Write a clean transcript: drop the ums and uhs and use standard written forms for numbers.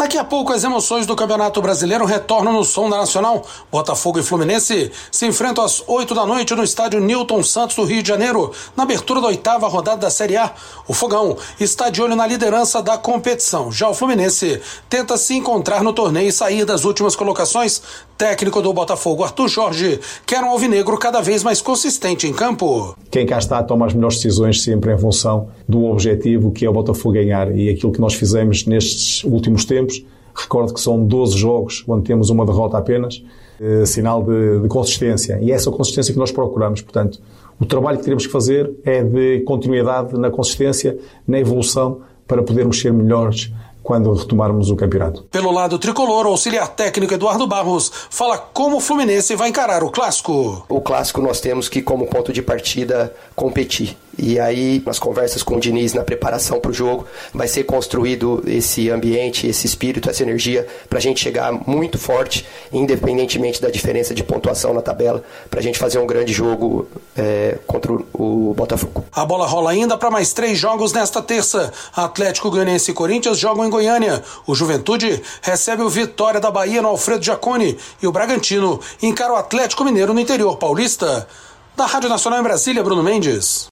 Daqui a pouco as emoções do Campeonato Brasileiro retornam no som da Nacional. Botafogo e Fluminense se enfrentam às 8 da noite no estádio Newton Santos do Rio de Janeiro, na abertura da 8ª rodada da Série A. O Fogão está de olho na liderança da competição. Já o Fluminense tenta se encontrar no torneio e sair das últimas colocações. Técnico do Botafogo, Arthur Jorge, quer um alvinegro cada vez mais consistente em campo. Quem cá está toma as melhores decisões sempre em função do objetivo que é o Botafogo ganhar, e aquilo que nós fizemos nestes últimos tempos. Recordo que são 12 jogos onde temos uma derrota apenas, sinal de consistência, e é essa consistência que nós procuramos. Portanto, o trabalho que teremos que fazer é de continuidade na consistência, na evolução, para podermos ser melhores quando retomarmos o campeonato. Pelo lado tricolor, o auxiliar técnico Eduardo Barros fala como o Fluminense vai encarar o Clássico. O Clássico nós temos que, como ponto de partida, competir. E aí, nas conversas com o Diniz, na preparação para o jogo, vai ser construído esse ambiente, esse espírito, essa energia, para a gente chegar muito forte, independentemente da diferença de pontuação na tabela, para a gente fazer um grande jogo contra o Botafogo. A bola rola ainda para mais 3 jogos nesta terça. Atlético Goianiense e Corinthians jogam em Goiânia. O Juventude recebe o Vitória da Bahia no Alfredo Jaconi e o Bragantino encara o Atlético Mineiro no interior paulista. Da Rádio Nacional em Brasília, Bruno Mendes.